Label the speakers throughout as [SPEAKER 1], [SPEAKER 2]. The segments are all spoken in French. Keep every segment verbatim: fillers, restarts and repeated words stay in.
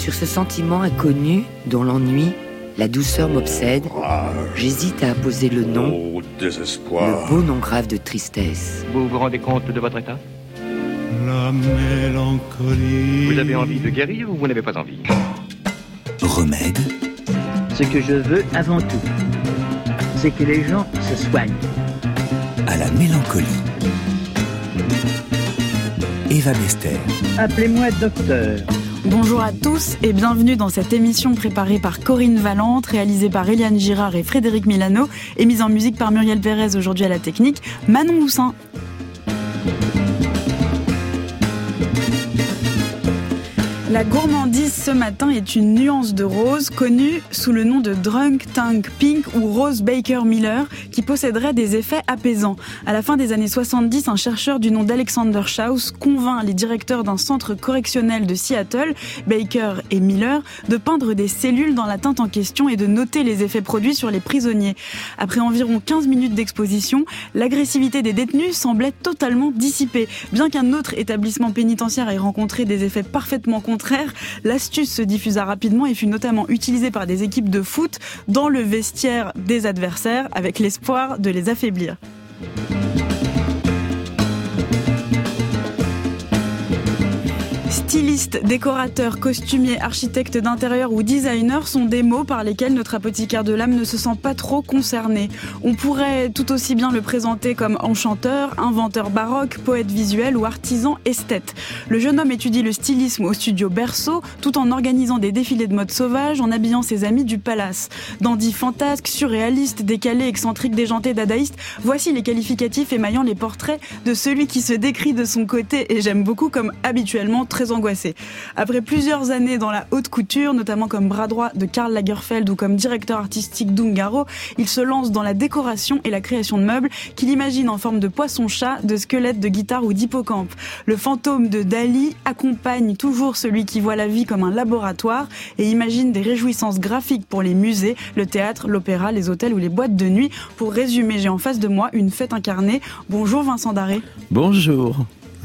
[SPEAKER 1] Sur ce sentiment inconnu, dont l'ennui, la douceur m'obsède, j'hésite à apposer le nom,
[SPEAKER 2] oh, désespoir.
[SPEAKER 1] le beau nom grave de tristesse.
[SPEAKER 3] Vous vous rendez compte de votre état ?
[SPEAKER 4] La mélancolie.
[SPEAKER 3] Vous avez envie de guérir ou vous n'avez pas envie ?
[SPEAKER 5] Remède.
[SPEAKER 6] Ce que je veux avant tout, c'est que les gens se soignent.
[SPEAKER 5] À la mélancolie. Eva Bester.
[SPEAKER 6] Appelez-moi docteur.
[SPEAKER 7] Bonjour à tous et bienvenue dans cette émission préparée par Corinne Valente, réalisée par Eliane Girard et Frédéric Milano et mise en musique par Muriel Pérez, aujourd'hui à la technique, Manon Loussin. La gourmandise ce matin est une nuance de rose connue sous le nom de Drunk Tank Pink ou Rose Baker Miller qui posséderait des effets apaisants. À la fin des années soixante-dix, un chercheur du nom d'Alexander Schaus convainc les directeurs d'un centre correctionnel de Seattle, Baker et Miller, de peindre des cellules dans la teinte en question et de noter les effets produits sur les prisonniers. Après environ quinze minutes d'exposition, l'agressivité des détenus semblait totalement dissipée. Bien qu'un autre établissement pénitentiaire ait rencontré des effets parfaitement contraires, l'astuce se diffusa rapidement et fut notamment utilisée par des équipes de foot dans le vestiaire des adversaires avec l'espoir de les affaiblir. Stylistes, décorateurs, costumiers, architectes d'intérieur ou designers sont des mots par lesquels notre apothicaire de l'âme ne se sent pas trop concerné. On pourrait tout aussi bien le présenter comme enchanteur, inventeur baroque, poète visuel ou artisan esthète. Le jeune homme étudie le stylisme au studio Berceau tout en organisant des défilés de mode sauvage en habillant ses amis du palace. Dandy fantasque, surréaliste, décalé, excentrique, déjanté, dadaïste, voici les qualificatifs émaillant les portraits de celui qui se décrit de son côté et j'aime beaucoup comme habituellement très angoissé. Après plusieurs années dans la haute couture, notamment comme bras droit de Karl Lagerfeld ou comme directeur artistique d'Ungaro, il se lance dans la décoration et la création de meubles qu'il imagine en forme de poisson-chat, de squelette, de guitare ou d'hippocampe. Le fantôme de Dali accompagne toujours celui qui voit la vie comme un laboratoire et imagine des réjouissances graphiques pour les musées, le théâtre, l'opéra, les hôtels ou les boîtes de nuit. Pour résumer, j'ai en face de moi une fête incarnée. Bonjour Vincent Darré.
[SPEAKER 8] Bonjour.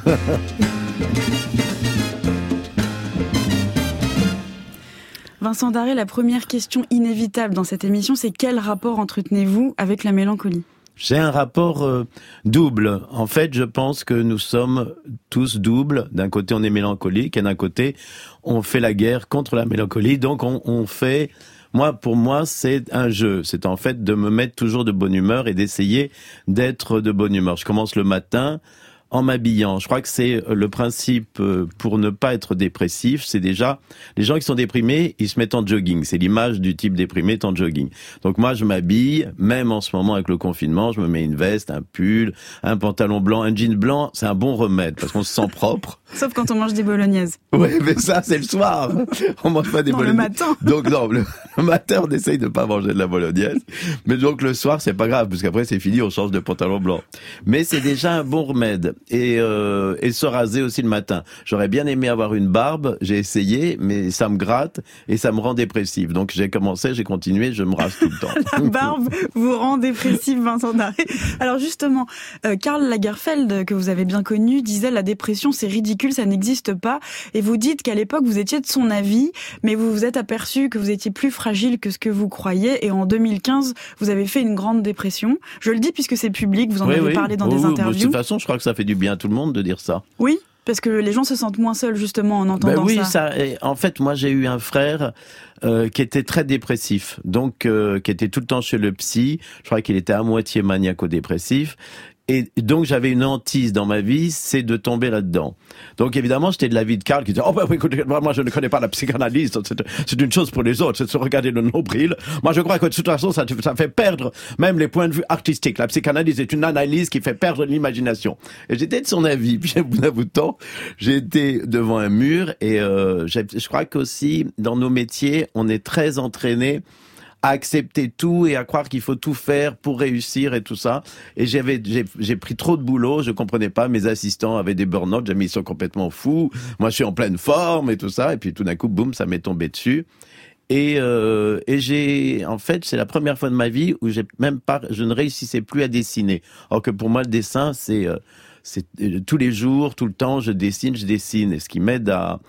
[SPEAKER 7] Vincent Darré, la première question inévitable dans cette émission, c'est quel rapport entretenez-vous avec la mélancolie ?
[SPEAKER 8] J'ai un rapport euh, double. En fait, je pense que nous sommes tous doubles. D'un côté, on est mélancolique, et d'un côté, on fait la guerre contre la mélancolie. Donc, on, on fait... Moi, pour moi, c'est un jeu. C'est en fait de me mettre toujours de bonne humeur et d'essayer d'être de bonne humeur. Je commence le matin en m'habillant. Je crois que c'est le principe pour ne pas être dépressif. C'est déjà, les gens qui sont déprimés, ils se mettent en jogging. C'est l'image du type déprimé en jogging. Donc moi, je m'habille, même en ce moment avec le confinement, je me mets une veste, un pull, un pantalon blanc, un jean blanc. C'est un bon remède parce qu'on se sent propre.
[SPEAKER 7] Sauf quand on mange des bolognaises.
[SPEAKER 8] Oui, mais ça, c'est le soir. On mange pas des
[SPEAKER 7] non,
[SPEAKER 8] bolognaises.
[SPEAKER 7] le matin.
[SPEAKER 8] Donc non, le, le matin, on essaye de pas manger de la bolognaise. Mais donc le soir, c'est pas grave, parce qu'après, c'est fini, on change de pantalon blanc. Mais c'est déjà un bon remède. Et, euh, et se raser aussi le matin. J'aurais bien aimé avoir une barbe, j'ai essayé, mais ça me gratte et ça me rend dépressif. Donc j'ai commencé, j'ai continué, je me rase tout le temps.
[SPEAKER 7] La barbe vous rend dépressif, Vincent Darré. Alors justement, euh, Karl Lagerfeld, que vous avez bien connu, disait la dépression, c'est ridicule, ça n'existe pas. Et vous dites qu'à l'époque, vous étiez de son avis, mais vous vous êtes aperçu que vous étiez plus fragile que ce que vous croyiez. Et en deux mille quinze, vous avez fait une grande dépression. Je le dis puisque c'est public, vous en
[SPEAKER 8] oui,
[SPEAKER 7] avez
[SPEAKER 8] oui.
[SPEAKER 7] parlé dans
[SPEAKER 8] oui,
[SPEAKER 7] des
[SPEAKER 8] oui.
[SPEAKER 7] interviews.
[SPEAKER 8] De toute façon, je crois que ça fait du bien à tout le monde de dire ça.
[SPEAKER 7] Oui, parce que les gens se sentent moins seuls justement en entendant
[SPEAKER 8] ben oui,
[SPEAKER 7] ça.
[SPEAKER 8] ça. En fait, moi, j'ai eu un frère euh, qui était très dépressif, donc euh, qui était tout le temps chez le psy. Je crois qu'il était à moitié maniaco-dépressif. Et donc j'avais une hantise dans ma vie, c'est de tomber là-dedans. Donc évidemment, j'étais de l'avis de Karl qui disait « Oh ben écoutez, moi je ne connais pas la psychanalyse, c'est, c'est une chose pour les autres, c'est de se regarder le nombril. Moi je crois que de toute façon, ça, ça fait perdre même les points de vue artistiques. La psychanalyse est une analyse qui fait perdre l'imagination. » Et j'étais de son avis. Puis au bout d'un bout de temps, j'ai été devant un mur et euh, je crois qu'aussi, dans nos métiers, on est très entraîné à accepter tout et à croire qu'il faut tout faire pour réussir et tout ça. Et j'avais, j'ai, j'ai pris trop de boulot, je comprenais pas. Mes assistants avaient des burn-out, j'ai mis ils sont complètement fous. Moi, je suis en pleine forme et tout ça. Et puis tout d'un coup, boum, ça m'est tombé dessus. Et, euh, et j'ai, en fait, c'est la première fois de ma vie où j'ai même pas, je ne réussissais plus à dessiner. Alors que pour moi, le dessin, c'est, euh, c'est euh, tous les jours, tout le temps, je dessine, je dessine. Et ce qui m'aide à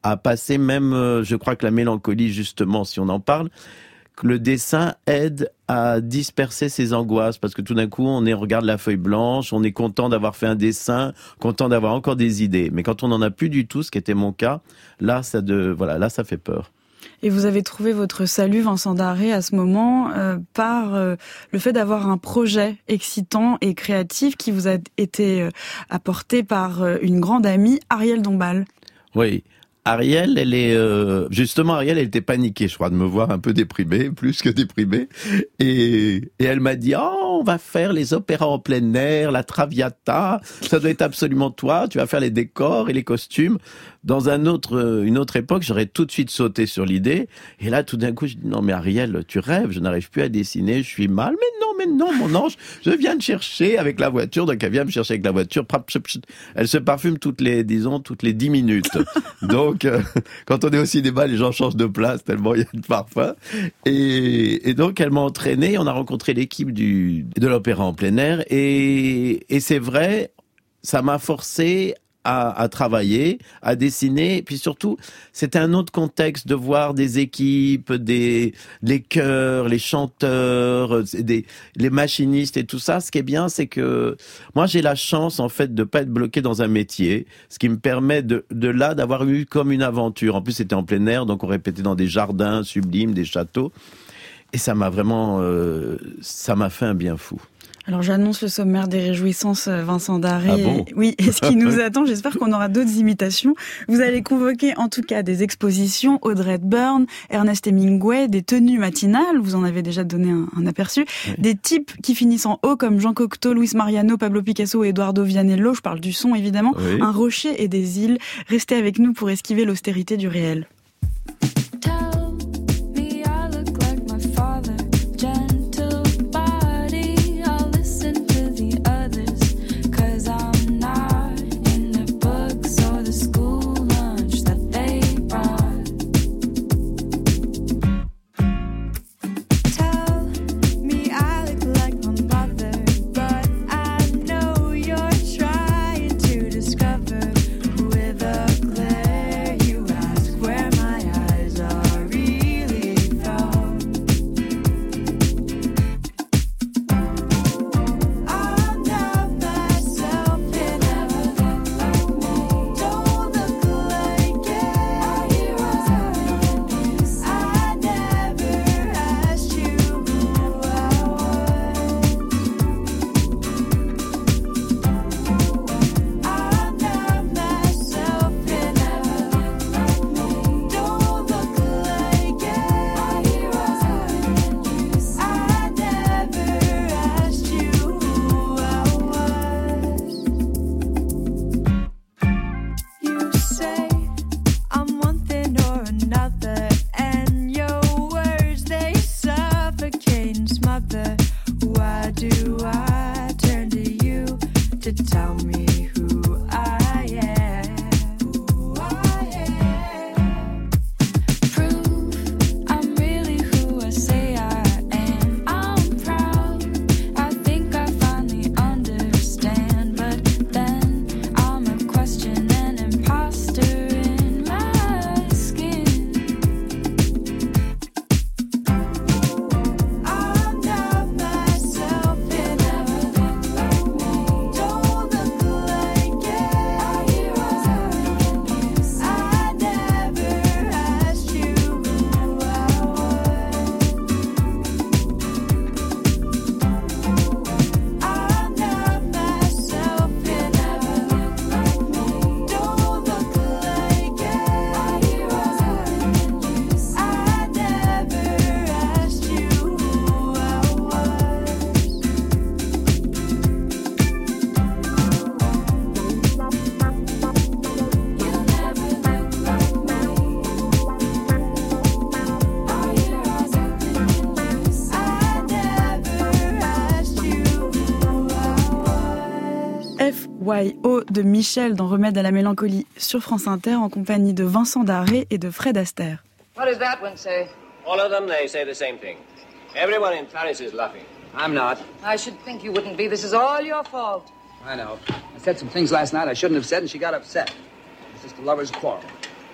[SPEAKER 8] à passer même, euh, je crois que la mélancolie, justement, si on en parle, que le dessin aide à disperser ses angoisses, parce que tout d'un coup, on, est, on regarde la feuille blanche, on est content d'avoir fait un dessin, content d'avoir encore des idées. Mais quand on n'en a plus du tout, ce qui était mon cas, là, ça, de, voilà, là, ça fait peur.
[SPEAKER 7] Et vous avez trouvé votre salut, Vincent Darré, à ce moment, euh, par euh, le fait d'avoir un projet excitant et créatif qui vous a été euh, apporté par euh, une grande amie, Ariel Dombal.
[SPEAKER 8] Oui. Ariel, elle est euh, justement Ariel, elle était paniquée, je crois, de me voir un peu déprimé, plus que déprimé, et, et elle m'a dit oh, on va faire les opéras en plein air, la Traviata, ça doit être absolument toi, tu vas faire les décors et les costumes. Dans un autre, une autre époque, j'aurais tout de suite sauté sur l'idée, et là tout d'un coup je dis non mais Ariel, tu rêves, je n'arrive plus à dessiner, je suis mal, mais non mais non mon ange, je viens te chercher avec la voiture, donc elle vient me chercher avec la voiture, elle se parfume toutes les, disons toutes les dix minutes, donc Donc, euh, quand on est au cinéma, les gens changent de place tellement il y a de parfum. Et, et donc, elle m'a entraîné. On a rencontré l'équipe du de l'opéra en plein air. Et, et c'est vrai, ça m'a forcé à, à travailler, à dessiner. Et puis surtout, c'était un autre contexte de voir des équipes, des les chœurs, les chanteurs, des les machinistes et tout ça. Ce qui est bien, c'est que moi j'ai la chance en fait de pas être bloqué dans un métier, ce qui me permet de de là d'avoir eu comme une aventure. En plus, c'était en plein air, donc on répétait dans des jardins sublimes, des châteaux, et ça m'a vraiment, euh, ça m'a fait un bien fou.
[SPEAKER 7] Alors j'annonce le sommaire des réjouissances, Vincent Darré.
[SPEAKER 8] Ah bon ?
[SPEAKER 7] Oui, et ce qui nous attend, j'espère qu'on aura d'autres imitations. Vous allez convoquer en tout cas des expositions, Audrey Hepburn, Ernest Hemingway, des tenues matinales, vous en avez déjà donné un, un aperçu, oui. Des types qui finissent en haut comme Jean Cocteau, Luis Mariano, Pablo Picasso et Eduardo Vianello, je parle du son évidemment, oui. Un rocher et des îles. Restez avec nous pour esquiver l'austérité du réel. Y O de Michel dans Remède à la mélancolie sur France Inter en compagnie de Vincent Darré et de Fred Astaire.
[SPEAKER 2] What does that one say?
[SPEAKER 9] All of them, they say the same thing. Everyone in Paris is laughing.
[SPEAKER 2] I'm not. I should think you wouldn't be. This is all your fault.
[SPEAKER 10] I know. I said some things last night I shouldn't have said, and she got upset. It's just a lover's quarrel.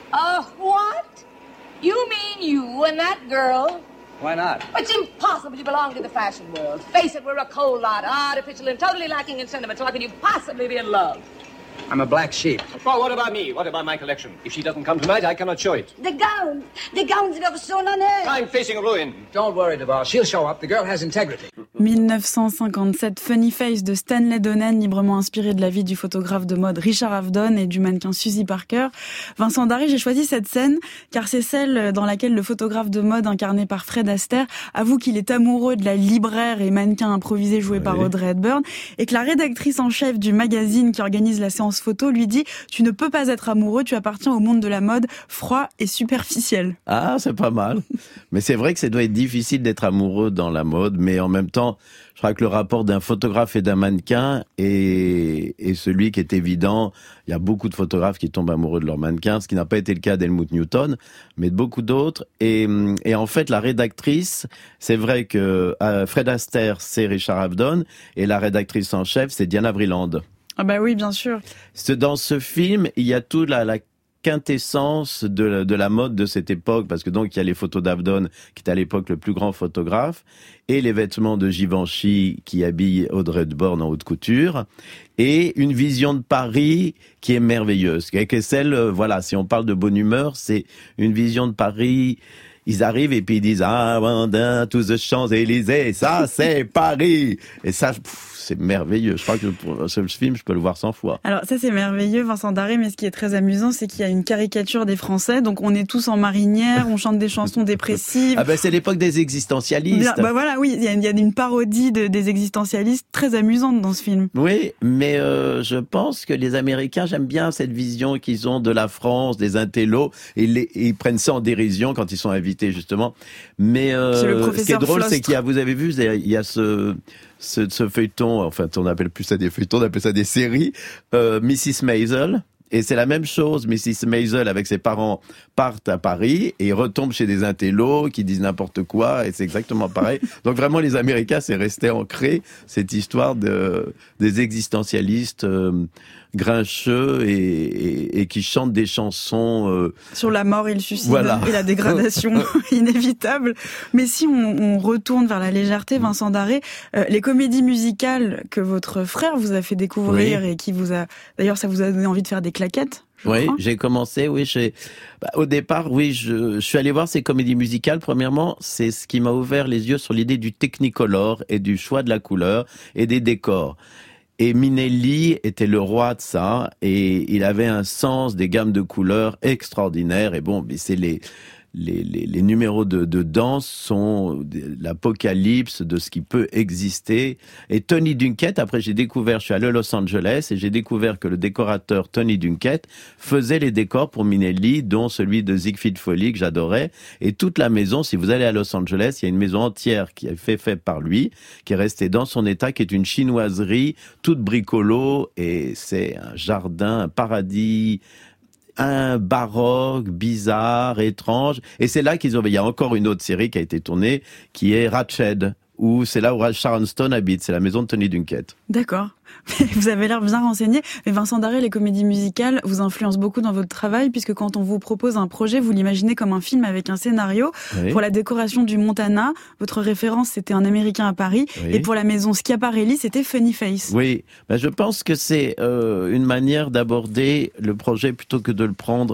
[SPEAKER 2] Uh, what? You mean you and that girl?
[SPEAKER 9] Why not?
[SPEAKER 2] It's impossible you belong to the fashion world. Face it, we're a cold lot, artificial and totally lacking in sentiment. So how can you possibly be in love?
[SPEAKER 9] I'm a black sheep. Oh, what about me? What about my collection? If she doesn't come tonight, I cannot show it.
[SPEAKER 10] The gowns. The gowns that have sewn on her.
[SPEAKER 9] I'm facing a ruin. Don't worry, DeVar. She'll show up. The girl has integrity.
[SPEAKER 7] dix-neuf cent cinquante-sept, Funny Face de Stanley Donen, librement inspiré de la vie du photographe de mode Richard Avedon et du mannequin Suzy Parker. Vincent Darré, j'ai choisi cette scène car c'est celle dans laquelle le photographe de mode incarné par Fred Astaire avoue qu'il est amoureux de la libraire et mannequin improvisé joué oui. par Audrey Hepburn et que la rédactrice en chef du magazine qui organise la séance photo lui dit « Tu ne peux pas être amoureux, tu appartiens au monde de la mode froid et superficiel. »
[SPEAKER 8] Ah, c'est pas mal. Mais c'est vrai que ça doit être difficile d'être amoureux dans la mode, mais en même temps, je crois que le rapport d'un photographe et d'un mannequin est, est celui qui est évident. Il y a beaucoup de photographes qui tombent amoureux de leur mannequin, ce qui n'a pas été le cas d'Helmut Newton, mais de beaucoup d'autres. Et, et en fait, la rédactrice, c'est vrai que euh, Fred Astaire, c'est Richard Avedon, et la rédactrice en chef, c'est Diana Vreeland.
[SPEAKER 7] Ah bah oui, bien sûr.
[SPEAKER 8] Dans ce film, il y a toute la, la quintessence de, de la mode de cette époque, parce que donc il y a les photos d'Avedon, qui était à l'époque le plus grand photographe, et les vêtements de Givenchy qui habillent Audrey Hepburn en haute couture, et une vision de Paris qui est merveilleuse. Qui est celle, voilà, si on parle de bonne humeur, c'est une vision de Paris. Ils arrivent et puis ils disent « Ah, Vendin, tous les Champs-Élysées, ça c'est Paris !» Et ça, pff, c'est merveilleux. Je crois que pour ce film, je peux le voir cent fois.
[SPEAKER 7] Alors ça, c'est merveilleux, Vincent Darré, mais ce qui est très amusant, c'est qu'il y a une caricature des Français. Donc on est tous en marinière, on chante des chansons dépressives.
[SPEAKER 8] Ah ben c'est l'époque des existentialistes.
[SPEAKER 7] Bah voilà, oui, il y a, il y a une parodie de, des existentialistes très amusante dans ce film.
[SPEAKER 8] Oui, mais euh, je pense que les Américains, j'aime bien cette vision qu'ils ont de la France, des intellos, et ils, et ils prennent ça en dérision quand ils sont invités justement. Mais euh, ce qui est drôle, c'est qu'il y a, vous avez vu, il y a ce, ce, ce feuilleton, enfin on appelle plus ça des feuilletons, on appelle ça des séries, euh, Missus Maisel. Et c'est la même chose, Missus Maisel avec ses parents partent à Paris et retombent chez des intellos qui disent n'importe quoi et c'est exactement pareil. Donc vraiment les Américains, c'est resté ancré cette histoire de des existentialistes euh, grincheux et, et, et qui chantent des chansons euh...
[SPEAKER 7] sur la mort et le suicide
[SPEAKER 8] voilà.
[SPEAKER 7] et la dégradation inévitable. Mais si on, on retourne vers la légèreté, Vincent Darré, euh, les comédies musicales que votre frère vous a fait découvrir oui. et qui vous a, d'ailleurs, ça vous a donné envie de faire des claquettes.
[SPEAKER 8] Oui,
[SPEAKER 7] crois.
[SPEAKER 8] j'ai commencé, oui, j'ai, bah, au départ, oui, je, je suis allé voir ces comédies musicales. Premièrement, c'est ce qui m'a ouvert les yeux sur l'idée du technicolor et du choix de la couleur et des décors. Et Minelli était le roi de ça, et il avait un sens des gammes de couleurs extraordinaires. Et bon, mais c'est les les, les, les numéros de, de danse sont l'apocalypse de ce qui peut exister. Et Tony Dunkett, après j'ai découvert, je suis allé à Los Angeles et j'ai découvert que le décorateur Tony Dunkett faisait les décors pour Minelli, dont celui de Siegfried Folly que j'adorais. Et toute la maison, si vous allez à Los Angeles, il y a une maison entière qui est faite fait par lui, qui est restée dans son état, qui est une chinoiserie toute bricolo, et c'est un jardin, un paradis, un baroque, bizarre, étrange. Et c'est là qu'ils ont... Il y a encore une autre série qui a été tournée, qui est Ratched, où c'est là où Sharon Stone habite. C'est la maison de Tony Dunkett.
[SPEAKER 7] D'accord. Vous avez l'air bien renseigné. Mais Vincent Darré, les comédies musicales vous influencent beaucoup dans votre travail, puisque quand on vous propose un projet, vous l'imaginez comme un film avec un scénario. Oui. Pour la décoration du Montana, votre référence, c'était Un Américain à Paris. Oui. Et pour la maison Schiaparelli, c'était Funny Face.
[SPEAKER 8] Oui, ben, je pense que c'est euh, une manière d'aborder le projet plutôt que de le prendre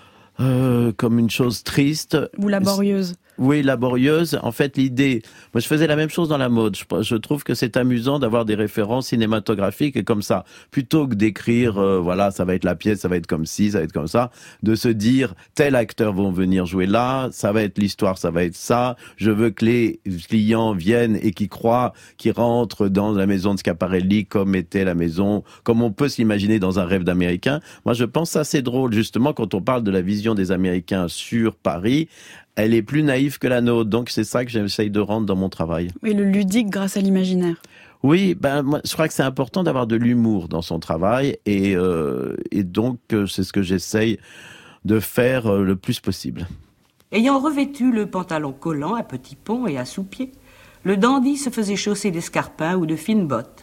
[SPEAKER 8] euh, comme une chose triste.
[SPEAKER 7] Ou laborieuse.
[SPEAKER 8] Oui, laborieuse. En fait, l'idée... Moi, je faisais la même chose dans la mode. Je, je trouve que c'est amusant d'avoir des références cinématographiques et comme ça. Plutôt que d'écrire, euh, voilà, ça va être la pièce, ça va être comme ci, ça va être comme ça. De se dire, tel acteur vont venir jouer là, ça va être l'histoire, ça va être ça. Je veux que les clients viennent et qui croient, qui rentrent dans la maison de Schiaparelli comme était la maison, comme on peut s'imaginer dans un rêve d'Américain. Moi, je pense que c'est drôle, justement, quand on parle de la vision des Américains sur Paris. Elle est plus naïve que la nôtre, donc c'est ça que j'essaye de rendre dans mon travail.
[SPEAKER 7] Oui, le ludique grâce à l'imaginaire.
[SPEAKER 8] Oui, ben moi, je crois que c'est important d'avoir de l'humour dans son travail, et, euh, et donc c'est ce que j'essaye de faire euh, le plus possible.
[SPEAKER 11] Ayant revêtu le pantalon collant à petits ponts et à sous-pieds, le dandy se faisait chausser d'escarpins ou de fines bottes.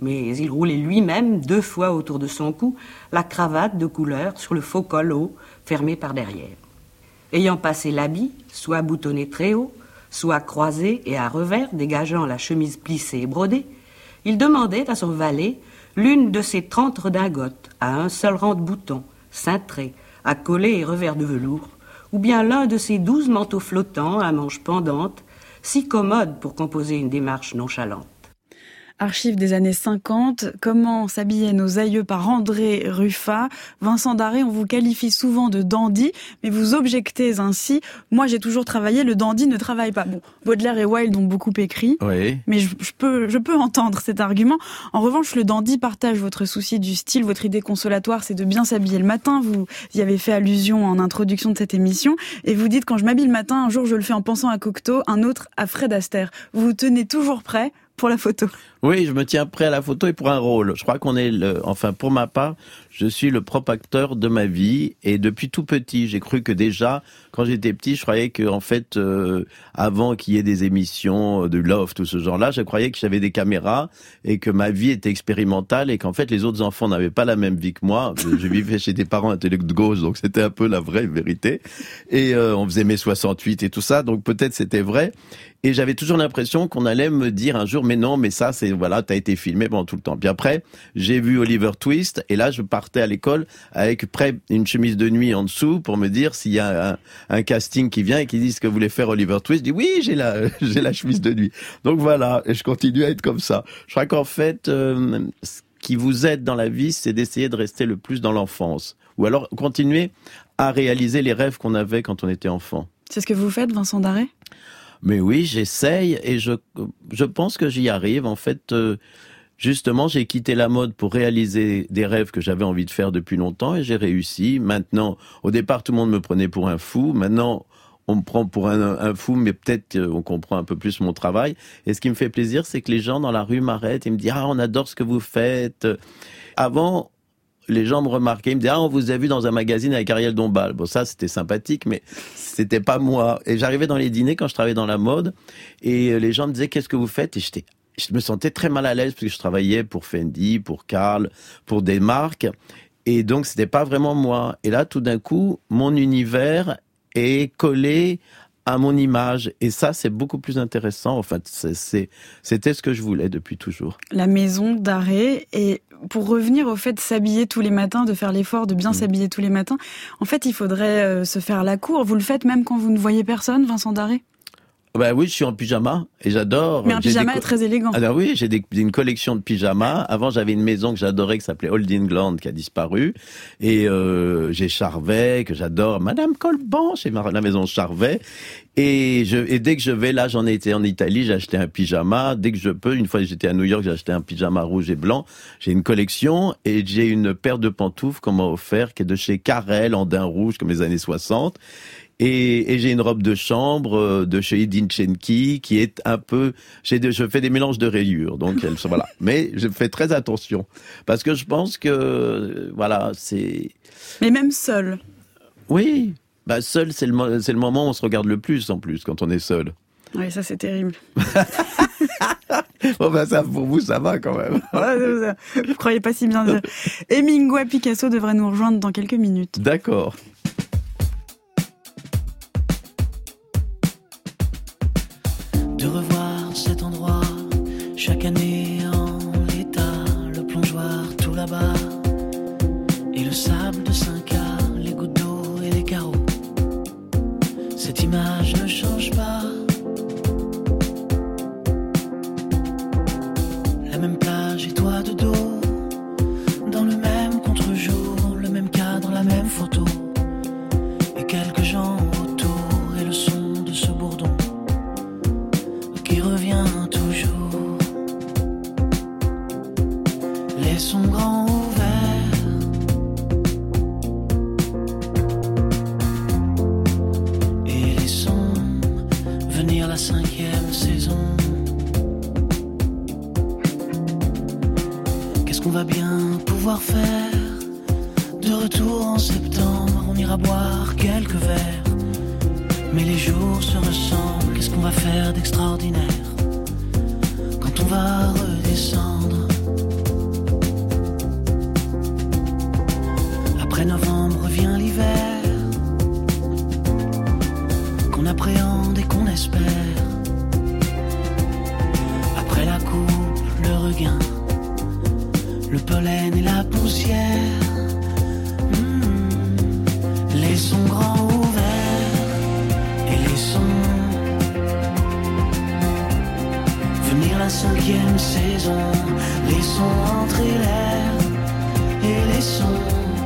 [SPEAKER 11] Mais il roulait lui-même deux fois autour de son cou la cravate de couleur sur le faux col haut, fermé par derrière. Ayant passé l'habit, soit boutonné très haut, soit croisé et à revers, dégageant la chemise plissée et brodée, il demandait à son valet l'une de ses trente redingotes à un seul rang de boutons, cintrés, à collet et revers de velours, ou bien l'un de ses douze manteaux flottants à manches pendantes, si commodes pour composer une démarche nonchalante.
[SPEAKER 7] Archives des années cinquante, comment s'habillaient nos aïeux par André Ruffat. Vincent Darré, on vous qualifie souvent de dandy, mais vous objectez ainsi. Moi, j'ai toujours travaillé, le dandy ne travaille pas. Bon, Baudelaire et Wilde ont beaucoup écrit, oui. mais je, je, peux, je peux entendre cet argument. En revanche, le dandy partage votre souci du style, votre idée consolatoire, c'est de bien s'habiller le matin. Vous y avez fait allusion en introduction de cette émission, et vous dites, quand je m'habille le matin, un jour je le fais en pensant à Cocteau, un autre à Fred Astaire. Vous vous tenez toujours prêt pour la photo.
[SPEAKER 8] Oui, je me tiens prêt à la photo et pour un rôle. Je crois qu'on est le, enfin, pour ma part, je suis le propre acteur de ma vie et depuis tout petit, j'ai cru que déjà, quand j'étais petit, je croyais que, en fait, euh, avant qu'il y ait des émissions de Loft ou ce genre-là, je croyais que j'avais des caméras et que ma vie était expérimentale et qu'en fait, les autres enfants n'avaient pas la même vie que moi. Je vivais chez des parents intellectuels de gauche, donc c'était un peu la vraie vérité. Et euh, on faisait mai soixante-huit et tout ça, donc peut-être c'était vrai. Et j'avais toujours l'impression qu'on allait me dire un jour, mais non, mais ça, c'est, voilà, t'as été filmé pendant tout le temps. Puis après, j'ai vu Oliver Twist, et là, je partais à l'école avec près une chemise de nuit en dessous pour me dire s'il y a un, un casting qui vient et qui dit ce que voulait faire Oliver Twist. Je dis, oui, j'ai la, j'ai la chemise de nuit. Donc voilà, et je continue à être comme ça. Je crois qu'en fait, euh, ce qui vous aide dans la vie, c'est d'essayer de rester le plus dans l'enfance. Ou alors, continuer à réaliser les rêves qu'on avait quand on était enfant.
[SPEAKER 7] C'est ce que vous faites, Vincent Darré ?
[SPEAKER 8] Mais oui, j'essaye et je je pense que j'y arrive. En fait, euh, justement, j'ai quitté la mode pour réaliser des rêves que j'avais envie de faire depuis longtemps et j'ai réussi. Maintenant, au départ, tout le monde me prenait pour un fou. Maintenant, on me prend pour un, un fou, mais peut-être on comprend un peu plus mon travail. Et ce qui me fait plaisir, c'est que les gens dans la rue m'arrêtent et me disent « Ah, on adore ce que vous faites ». Avant, les gens me remarquaient, ils me disaient « Ah, on vous a vu dans un magazine avec Ariel Dombal ». Bon, ça, c'était sympathique, mais c'était pas moi. Et j'arrivais dans les dîners quand je travaillais dans la mode, et les gens me disaient « Qu'est-ce que vous faites ?» Et j'étais, je me sentais très mal à l'aise, parce que je travaillais pour Fendi, pour Karl, pour des marques, et donc c'était pas vraiment moi. Et là, tout d'un coup, mon univers est collé à mon image. Et ça, c'est beaucoup plus intéressant. Enfin, c'est, c'est, c'était ce que je voulais depuis toujours.
[SPEAKER 7] La maison Darré. Et pour revenir au fait de s'habiller tous les matins, de faire l'effort de bien mmh. s'habiller tous les matins, en fait, il faudrait euh, se faire la cour. Vous le faites même quand vous ne voyez personne, Vincent Darré ?
[SPEAKER 8] Ben oui, je suis en pyjama et j'adore.
[SPEAKER 7] Mais un pyjama
[SPEAKER 8] co-
[SPEAKER 7] est très élégant.
[SPEAKER 8] Alors oui, j'ai des, une collection de pyjamas. Avant, j'avais une maison que j'adorais qui s'appelait Old England, qui a disparu. Et euh, j'ai Charvet, que j'adore. Madame Colban, chez la maison Charvet. Et, je, et dès que je vais, là, j'en ai été en Italie, j'ai acheté un pyjama. Dès que je peux, une fois que j'étais à New York, j'ai acheté un pyjama rouge et blanc. J'ai une collection et j'ai une paire de pantoufles qu'on m'a offert, qui est de chez Carrel, en daim rouge, comme les années soixante. Et, et j'ai une robe de chambre de chez Edin Chenki qui est un peu, j'ai de, je fais des mélanges de rayures, donc elles sont, voilà. Mais je fais très attention parce que je pense que voilà, c'est.
[SPEAKER 7] Mais même seul.
[SPEAKER 8] Oui, bah seul, c'est le c'est le moment où on se regarde le plus en plus quand on est seul.
[SPEAKER 7] Oui, ça c'est terrible.
[SPEAKER 8] Bon ben ça pour vous ça va quand même.
[SPEAKER 7] Ouais, vous croyez pas si bien dire. Hemingway Picasso devrait nous rejoindre dans quelques minutes.
[SPEAKER 8] D'accord.
[SPEAKER 12] De revoir cet endroit, chaque année en l'état, le plongeoir tout là-bas, et le sable de cinq A, les gouttes d'eau et les carreaux. Cette image ne change pas. La même plage et toi de dos, dans le même contre-jour, le même cadre, la même photo, et quelques gens autour, et le son de ce bourdon qui revient toujours. Les sons grands ouverts, et les sons venir la cinquième saison. Qu'est-ce qu'on va bien pouvoir faire? De retour en septembre, on ira boire quelques verres. Mais les jours se ressemblent, qu'est-ce qu'on va faire d'extraordinaire quand on va redescendre? qu'on appréhende et qu'on espère. Après la coupe, le regain, le pollen et la poussière. Mmh. Laissons grands ouverts et laissons venir la cinquième saison. Laissons entrer l'air et laissons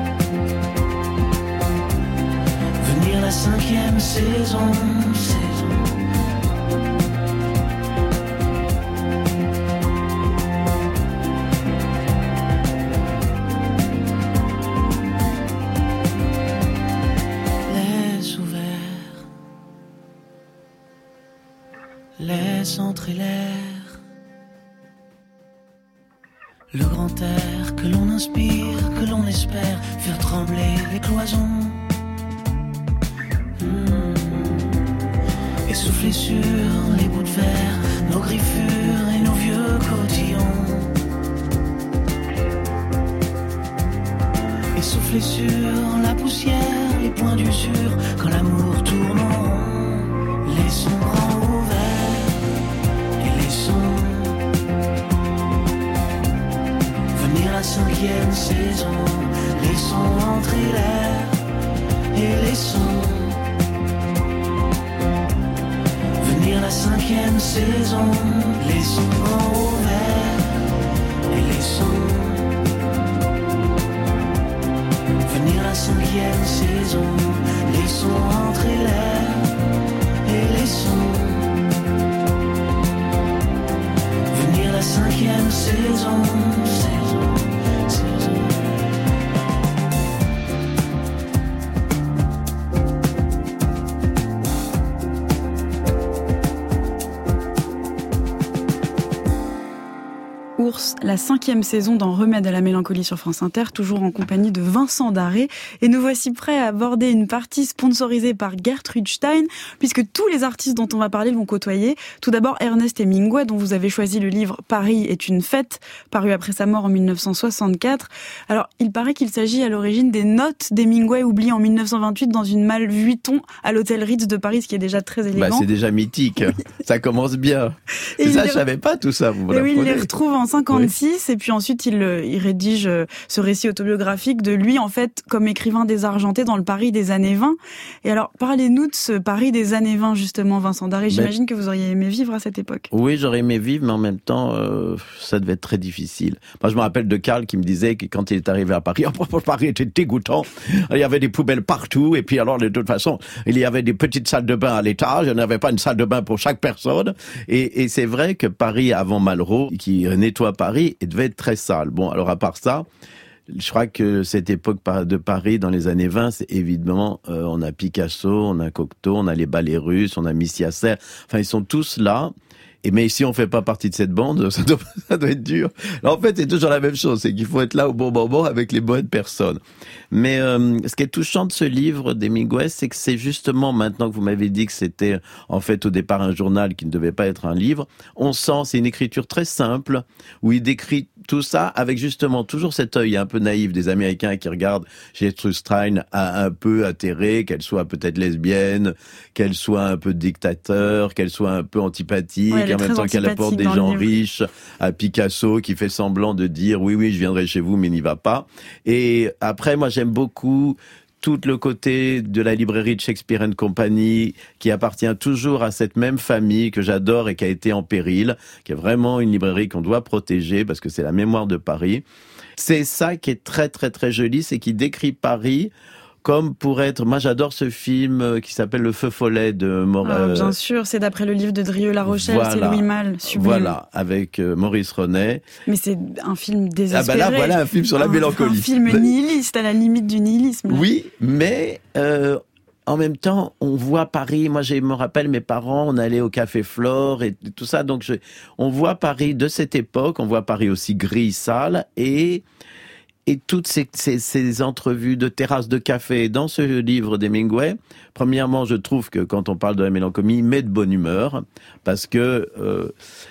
[SPEAKER 12] venir la cinquième saison. saison. Laisse ouvert, laisse entrer l'air, le grand air que l'on inspire, que l'on espère faire trembler les cloisons. Mmh. Et souffler sur les bouts de verre, nos griffures et nos vieux cotillons. Et souffler sur la poussière, les points d'usure, quand l'amour tourne en rond. Laissons grands ouverts et laissons venir la cinquième saison. Laissons entrer l'air et laissons venir la cinquième saison. Laissons grands ouverts et laissons venir la cinquième saison. Laissons entrer l'air et laissons venir la cinquième saison.
[SPEAKER 7] Ours, la cinquième saison dans Remède à la mélancolie sur France Inter, toujours en compagnie de Vincent Darré. Et nous voici prêts à aborder une partie sponsorisée par Gertrude Stein, puisque tous les artistes dont on va parler vont côtoyer. Tout d'abord Ernest Hemingway, dont vous avez choisi le livre Paris est une fête, paru après sa mort en mille neuf cent soixante-quatre. Alors, il paraît qu'il s'agit à l'origine des notes d'Hemingway oubliées en mille neuf cent vingt-huit dans une malle Vuitton à l'hôtel Ritz de Paris, ce qui est déjà très élégant.
[SPEAKER 8] Bah, c'est déjà mythique. Oui. Ça commence bien. Et ça, je savais pas tout ça. Vous
[SPEAKER 7] et oui, il les retrouve en cinquante-six, oui. Et puis ensuite il, il rédige ce récit autobiographique de lui en fait comme écrivain désargenté dans le Paris des années vingt. Et alors parlez-nous de ce Paris des années vingt justement, Vincent Darré. J'imagine mais... que vous auriez aimé vivre à cette époque.
[SPEAKER 8] Oui, j'aurais aimé vivre, mais en même temps euh, ça devait être très difficile. Moi je me rappelle de Karl qui me disait que quand il est arrivé à Paris, oh, Paris était dégoûtant. Il y avait des poubelles partout et puis alors de toute façon il y avait des petites salles de bain à l'étage. Il n'y avait pas une salle de bain pour chaque personne. Et, et c'est vrai que Paris avant Malraux qui nettoie Paris, il devait être très sale. Bon, alors à part ça, je crois que cette époque de Paris dans les années vingt, c'est évidemment, euh, on a Picasso, on a Cocteau, on a les ballets russes, on a Miss Yasser. Enfin, ils sont tous là. Et mais si on fait pas partie de cette bande, ça doit, ça doit être dur. Alors, en fait, c'est toujours la même chose, c'est qu'il faut être là au bon moment avec les bonnes personnes. Mais euh, ce qui est touchant de ce livre d'Hemingway, c'est que c'est justement maintenant que vous m'avez dit que c'était en fait au départ un journal qui ne devait pas être un livre, on sent, c'est une écriture très simple où il décrit tout ça avec justement toujours cet œil un peu naïf des Américains qui regardent Gertrude Stein un peu atterrée, qu'elle soit peut-être lesbienne, qu'elle soit un peu dictateur, qu'elle soit un peu antipathique, ouais, en même temps qu'elle apporte des gens riches, à Picasso qui fait semblant de dire oui oui je viendrai chez vous mais n'y va pas. Et après moi j'aime beaucoup tout le côté de la librairie de Shakespeare and Company, qui appartient toujours à cette même famille que j'adore et qui a été en péril, qui est vraiment une librairie qu'on doit protéger parce que c'est la mémoire de Paris. C'est ça qui est très très très joli, c'est qu'il décrit Paris comme pour être... Moi, j'adore ce film qui s'appelle Le Feu follet de Maurice...
[SPEAKER 7] Ah, bien sûr, c'est d'après le livre de Drieux-La Rochelle, voilà, c'est Louis Malle, sublime.
[SPEAKER 8] Voilà, avec euh, Maurice Renet.
[SPEAKER 7] Mais c'est un film désespéré.
[SPEAKER 8] Ah bah là, voilà un film sur la
[SPEAKER 7] un,
[SPEAKER 8] mélancolie.
[SPEAKER 7] Un film nihiliste, à la limite du nihilisme. Là.
[SPEAKER 8] Oui, mais... Euh, en même temps, on voit Paris. Moi, je me rappelle mes parents, on allait au Café Flore et tout ça. Donc, je, on voit Paris de cette époque. On voit Paris aussi gris, sale et... Et toutes ces, ces, ces entrevues de terrasses de café dans ce livre d'Hemingway, premièrement, je trouve que quand on parle de la mélancolie, il met de bonne humeur, parce que euh,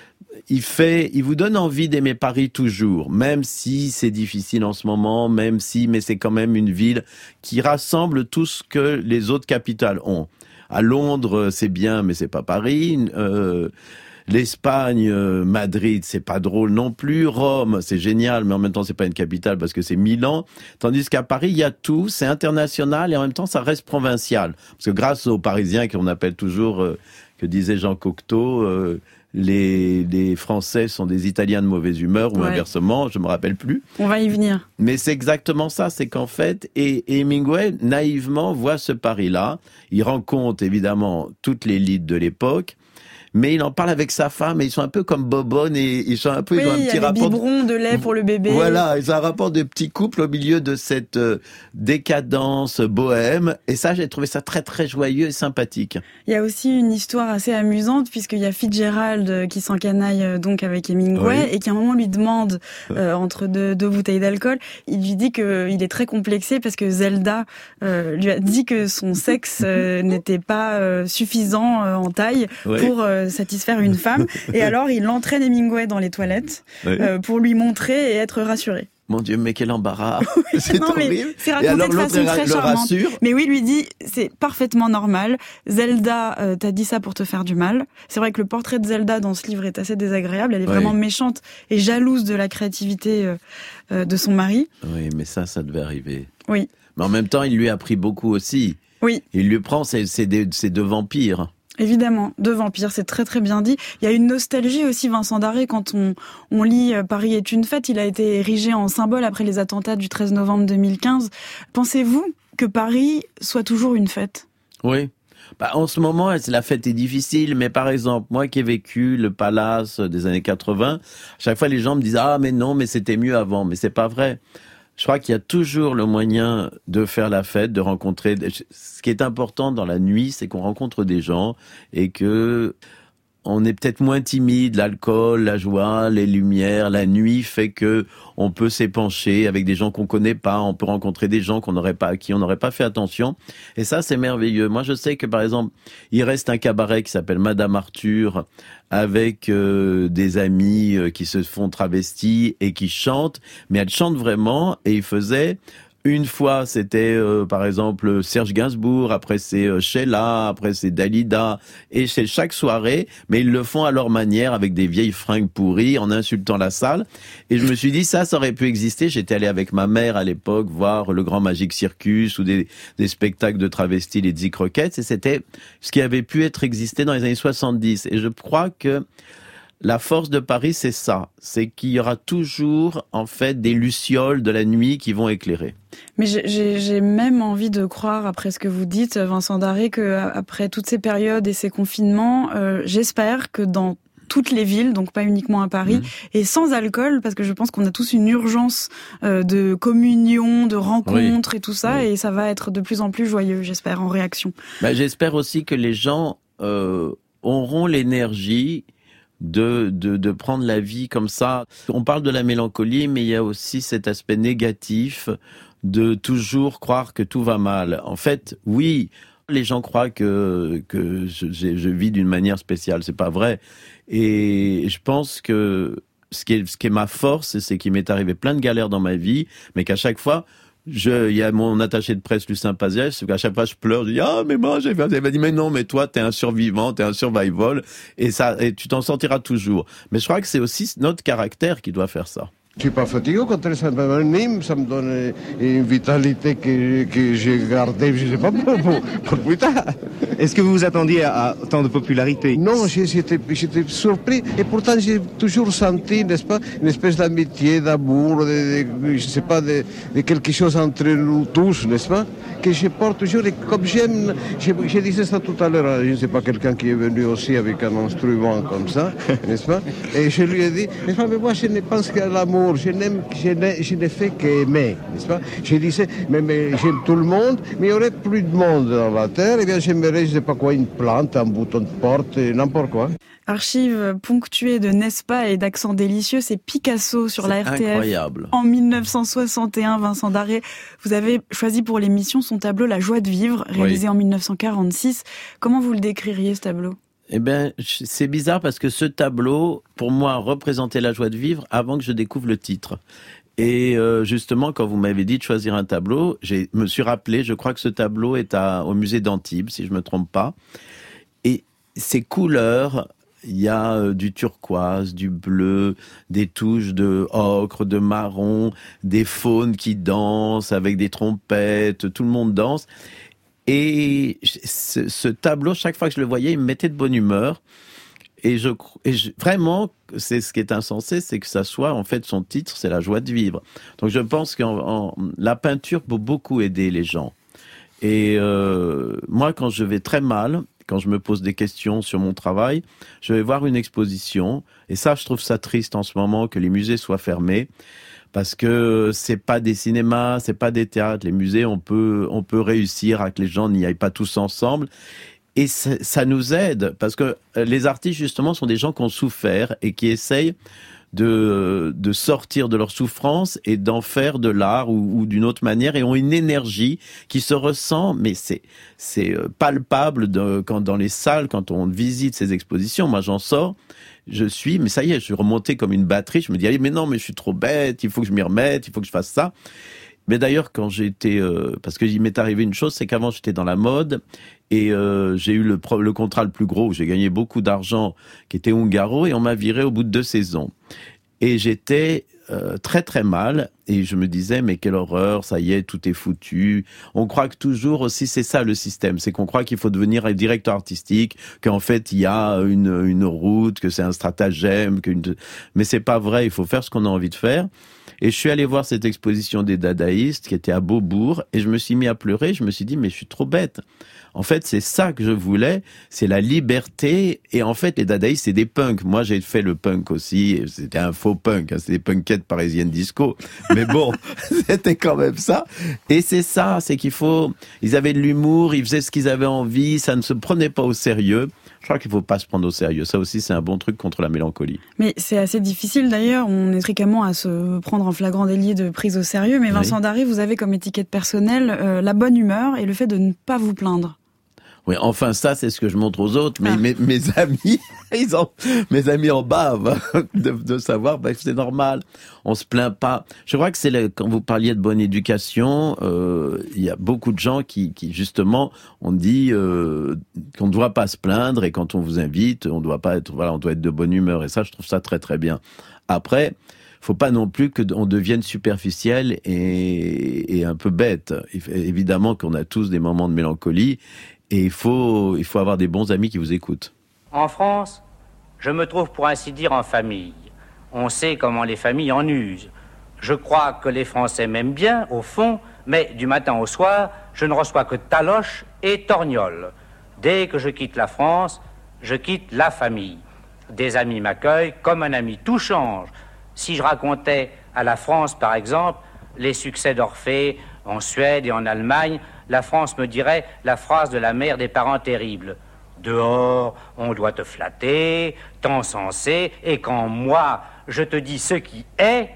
[SPEAKER 8] il fait, il vous donne envie d'aimer Paris toujours, même si c'est difficile en ce moment, même si, mais c'est quand même une ville qui rassemble tout ce que les autres capitales ont. À Londres, c'est bien, mais c'est pas Paris. Euh, L'Espagne, euh, Madrid, c'est pas drôle non plus. Rome, c'est génial, mais en même temps, c'est pas une capitale parce que c'est Milan. Tandis qu'à Paris, il y a tout, c'est international et en même temps, ça reste provincial. Parce que grâce aux Parisiens qu'on appelle toujours, euh, que disait Jean Cocteau, euh, les, les Français sont des Italiens de mauvaise humeur ou ouais. inversement, je me rappelle plus.
[SPEAKER 7] On va y venir.
[SPEAKER 8] Mais c'est exactement ça, c'est qu'en fait, et Hemingway, naïvement, voit ce Paris-là. Il rencontre évidemment toute l'élite de l'époque. Mais il en parle avec sa femme et ils sont un peu comme Bobonne et ils sont un peu
[SPEAKER 7] oui,
[SPEAKER 8] ils ont un
[SPEAKER 7] il y
[SPEAKER 8] petit
[SPEAKER 7] a
[SPEAKER 8] rapport
[SPEAKER 7] biberon de lait pour le bébé.
[SPEAKER 8] Voilà, ils ont un rapport de petit couple au milieu de cette euh, décadence bohème et ça j'ai trouvé ça très très joyeux et sympathique.
[SPEAKER 7] Il y a aussi une histoire assez amusante puisqu'il y a Fitzgerald qui s'encanaille donc avec Hemingway oui. et qui à un moment lui demande euh, entre deux, deux bouteilles d'alcool, il lui dit que il est très complexé parce que Zelda euh, lui a dit que son sexe euh, n'était pas euh, suffisant euh, en taille oui. pour euh, satisfaire une femme et alors il entraîne Hemingway dans les toilettes oui. euh, pour lui montrer et être rassuré.
[SPEAKER 8] Mon Dieu, mais quel embarras.
[SPEAKER 7] Oui,
[SPEAKER 8] c'est
[SPEAKER 7] non,
[SPEAKER 8] horrible.
[SPEAKER 7] C'est raconté et alors, de façon très charmante.
[SPEAKER 8] Rassure.
[SPEAKER 7] Mais oui, lui dit, c'est parfaitement normal. Zelda, euh, t'as dit ça pour te faire du mal. C'est vrai que le portrait de Zelda dans ce livre est assez désagréable. Elle est oui. vraiment méchante et jalouse de la créativité euh, euh, de son mari.
[SPEAKER 8] Oui, mais ça, ça devait arriver.
[SPEAKER 7] Oui.
[SPEAKER 8] Mais en même temps, il lui a appris beaucoup aussi.
[SPEAKER 7] Oui. Il
[SPEAKER 8] lui prend ces, ces, deux, ces deux vampires.
[SPEAKER 7] Évidemment, deux vampires, c'est très très bien dit. Il y a une nostalgie aussi, Vincent Darré, quand on, on lit « Paris est une fête », il a été érigé en symbole après les attentats du treize novembre deux mille quinze. Pensez-vous que Paris soit toujours une fête ?
[SPEAKER 8] Oui. Bah, en ce moment, la fête est difficile, mais par exemple, moi qui ai vécu le Palace des années quatre-vingts, à chaque fois les gens me disent « Ah mais non, mais c'était mieux avant », mais c'est pas vrai. Je crois qu'il y a toujours le moyen de faire la fête, de rencontrer. Ce qui est important dans la nuit, c'est qu'on rencontre des gens et que on est peut-être moins timide. L'alcool, la joie, les lumières, la nuit fait que on peut s'épancher avec des gens qu'on connaît pas. On peut rencontrer des gens qu'on n'aurait pas, à qui on n'aurait pas fait attention. Et ça, c'est merveilleux. Moi, je sais que par exemple, il reste un cabaret qui s'appelle Madame Arthur avec euh, des amis euh, qui se font travestis et qui chantent. Mais elles chantent vraiment et ils faisaient. Une fois, c'était euh, par exemple Serge Gainsbourg, après c'est euh, Sheila, après c'est Dalida, et c'est chaque soirée, mais ils le font à leur manière, avec des vieilles fringues pourries, en insultant la salle. Et je me suis dit, ça, ça aurait pu exister. J'étais allé avec ma mère à l'époque voir le Grand Magic Circus ou des, des spectacles de travestis, les Dixie Croquettes, et c'était ce qui avait pu être existé dans les années soixante-dix. Et je crois que la force de Paris, c'est ça. C'est qu'il y aura toujours, en fait, des lucioles de la nuit qui vont éclairer.
[SPEAKER 7] Mais j'ai, j'ai même envie de croire, après ce que vous dites, Vincent Darré, qu'après toutes ces périodes et ces confinements, euh, j'espère que dans toutes les villes, donc pas uniquement à Paris, mmh. et sans alcool, parce que je pense qu'on a tous une urgence euh, de communion, de rencontres oui. et tout ça, oui. et ça va être de plus en plus joyeux, j'espère, en réaction.
[SPEAKER 8] Bah, j'espère aussi que les gens euh, auront l'énergie De, de, de prendre la vie comme ça. On parle de la mélancolie, mais il y a aussi cet aspect négatif de toujours croire que tout va mal. En fait, oui, les gens croient que, que je, je vis d'une manière spéciale. C'est pas vrai. Et je pense que ce qui est, ce qui est ma force, c'est qu'il m'est arrivé plein de galères dans ma vie, mais qu'à chaque fois, Je, il y a mon attaché de presse Lucien Pazès, à chaque fois je pleure, je dis ah mais moi j'ai fait, elle m'a dit mais non mais toi t'es un survivant, t'es un survival et ça et tu t'en sortiras toujours. Mais je crois que c'est aussi notre caractère qui doit faire ça.
[SPEAKER 13] Je suis pas fatigué, au contraire, ça m'anime, ça me donne une vitalité que, que j'ai gardée, je sais pas, pour, pour, pour plus tard.
[SPEAKER 14] Est-ce que vous vous attendiez à, à tant de popularité?
[SPEAKER 13] Non, j'étais, j'étais surpris, et pourtant j'ai toujours senti, n'est-ce pas, une espèce d'amitié, d'amour, de, de, je sais pas, de, de quelque chose entre nous tous, n'est-ce pas, que je porte toujours, et comme j'aime, je, je disais ça tout à l'heure, je ne sais pas, quelqu'un qui est venu aussi avec un instrument comme ça, n'est-ce pas, et je lui ai dit, n'est-ce pas, mais moi je ne pense qu'à l'amour. Je n'aime, je n'ai, je n'ai fait qu'aimer, n'est-ce pas? Je disais, mais, mais j'aime tout le monde, mais il y aurait plus de monde dans la terre, et bien j'aimerais, je sais pas quoi, une plante, un bouton de porte, n'importe quoi.
[SPEAKER 7] Archive ponctuée de n'est-ce pas et d'accents délicieux, c'est Picasso sur
[SPEAKER 8] c'est
[SPEAKER 7] la R T F.
[SPEAKER 8] Incroyable.
[SPEAKER 7] En mille neuf cent soixante et un, Vincent Darré, vous avez choisi pour l'émission son tableau La Joie de vivre, réalisé oui. en mille neuf cent quarante-six. Comment vous le décririez, ce tableau?
[SPEAKER 8] Eh ben, c'est bizarre parce que ce tableau, pour moi, représentait la joie de vivre avant que je découvre le titre. Et euh, justement, quand vous m'avez dit de choisir un tableau, je me suis rappelé, je crois que ce tableau est à, au musée d'Antibes, si je me trompe pas. Et ces couleurs, il y a euh, du turquoise, du bleu, des touches de ocre, de marron, des faunes qui dansent avec des trompettes, tout le monde danse. Et ce, ce tableau, chaque fois que je le voyais, il me mettait de bonne humeur. Et, je, et je, vraiment, c'est ce qui est insensé, c'est que ça soit, en fait, son titre, c'est la joie de vivre. Donc je pense que la peinture peut beaucoup aider les gens. Et euh, moi, quand je vais très mal, quand je me pose des questions sur mon travail, je vais voir une exposition. Et ça, je trouve ça triste en ce moment que les musées soient fermés. Parce que c'est pas des cinémas, c'est pas des théâtres. Les musées, on peut, on peut réussir à que les gens n'y aillent pas tous ensemble. Et ça, ça nous aide, parce que les artistes, justement, sont des gens qui ont souffert et qui essayent de, de sortir de leur souffrance et d'en faire de l'art ou, ou d'une autre manière, et ont une énergie qui se ressent, mais c'est, c'est palpable de, quand, dans les salles, quand on visite ces expositions. Moi, j'en sors, je suis, mais ça y est, je suis remonté comme une batterie. Je me dis, allez, mais non, mais je suis trop bête, il faut que je m'y remette, il faut que je fasse ça. Mais d'ailleurs, quand j'étais, euh, parce qu'il m'est arrivé une chose, c'est qu'avant j'étais dans la mode et euh, j'ai eu le, le contrat le plus gros où j'ai gagné beaucoup d'argent, qui était Ungaro, et on m'a viré au bout de deux saisons. Et j'étais euh, très très mal et je me disais, mais quelle horreur, ça y est, tout est foutu. On croit que toujours aussi, c'est ça le système, c'est qu'on croit qu'il faut devenir un directeur artistique, qu'en fait il y a une, une route, que c'est un stratagème, qu'une... mais c'est pas vrai, il faut faire ce qu'on a envie de faire. Et je suis allé voir cette exposition des dadaïstes qui était à Beaubourg et je me suis mis à pleurer. Je me suis dit, mais je suis trop bête. En fait, c'est ça que je voulais, c'est la liberté. Et en fait, les dadaïstes, c'est des punks. Moi, j'ai fait le punk aussi. C'était un faux punk, hein, c'était des punkettes parisiennes disco. Mais bon, c'était quand même ça. Et c'est ça, c'est qu'il faut... Ils avaient de l'humour, ils faisaient ce qu'ils avaient envie, ça ne se prenait pas au sérieux. Je crois qu'il ne faut pas se prendre au sérieux. Ça aussi, c'est un bon truc contre la mélancolie.
[SPEAKER 7] Mais c'est assez difficile d'ailleurs. On est fréquemment à se prendre en flagrant délit de prise au sérieux. Mais Vincent oui. Darré, vous avez comme étiquette personnelle euh, la bonne humeur et le fait de ne pas vous plaindre.
[SPEAKER 8] Oui, enfin ça, c'est ce que je montre aux autres. Mais ah. mes, mes amis, ils ont, mes amis en bavent de, de savoir, bah, c'est normal. On se plaint pas. Je crois que c'est le, quand vous parliez de bonne éducation, euh, il y a beaucoup de gens qui, qui justement, on dit euh, qu'on ne doit pas se plaindre et quand on vous invite, on doit pas être, voilà, on doit être de bonne humeur. Et ça, je trouve ça très très bien. Après, faut pas non plus qu'on devienne superficiel et, et un peu bête. Évidemment qu'on a tous des moments de mélancolie. Et il faut, il faut avoir des bons amis qui vous écoutent.
[SPEAKER 15] En France, je me trouve pour ainsi dire en famille. On sait comment les familles en usent. Je crois que les Français m'aiment bien, au fond, mais du matin au soir, je ne reçois que taloches et torgnoles. Dès que je quitte la France, je quitte la famille. Des amis m'accueillent comme un ami, tout change. Si je racontais à la France, par exemple, les succès d'Orphée en Suède et en Allemagne, la France me dirait la phrase de la mère des parents terribles. Dehors, on doit te flatter, t'encenser, et quand moi, je te dis ce qui est,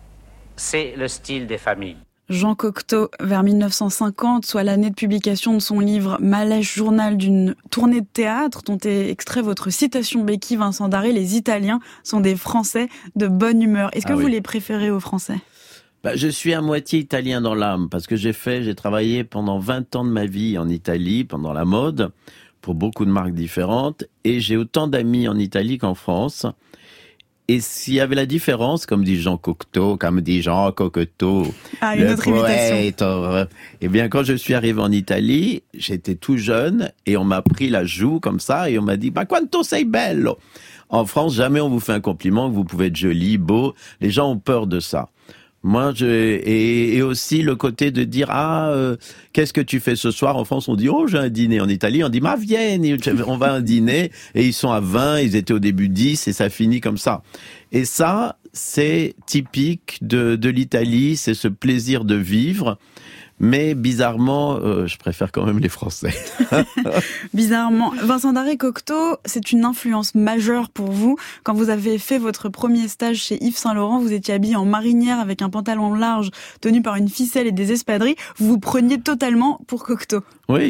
[SPEAKER 15] c'est le style des familles.
[SPEAKER 7] Jean Cocteau, vers mille neuf cent cinquante, soit l'année de publication de son livre « Malèche, journal d'une tournée de théâtre », dont est extrait votre citation béquille, Vincent Darré, « Les Italiens sont des Français de bonne humeur ». Est-ce que ah vous oui. les préférez aux Français ?
[SPEAKER 8] Bah, je suis à moitié italien dans l'âme, parce que j'ai fait, j'ai travaillé pendant vingt ans de ma vie en Italie, pendant la mode, pour beaucoup de marques différentes, et j'ai autant d'amis en Italie qu'en France. Et s'il y avait la différence, comme dit Jean Cocteau, comme dit Jean Cocteau,
[SPEAKER 7] ah, une
[SPEAKER 8] le
[SPEAKER 7] autre
[SPEAKER 8] poète, eh bien, quand je suis arrivé en Italie, j'étais tout jeune, et on m'a pris la joue comme ça, et on m'a dit, bah, quanto sei bello! En France, jamais on vous fait un compliment, que vous pouvez être joli, beau. Les gens ont peur de ça. Moi, je et, et aussi le côté de dire ah euh, qu'est-ce que tu fais ce soir? En France, on dit oh j'ai un dîner. En Italie, on dit ma vienne, on va à un dîner et ils sont à vingt, ils étaient au début dix et ça finit comme ça. Et ça, c'est typique de de l'Italie, c'est ce plaisir de vivre. Mais bizarrement, euh, je préfère quand même les Français.
[SPEAKER 7] Bizarrement. Vincent Darré, Cocteau, c'est une influence majeure pour vous. Quand vous avez fait votre premier stage chez Yves Saint Laurent, vous étiez habillé en marinière avec un pantalon large tenu par une ficelle et des espadrilles. Vous vous preniez totalement pour Cocteau.
[SPEAKER 8] Oui.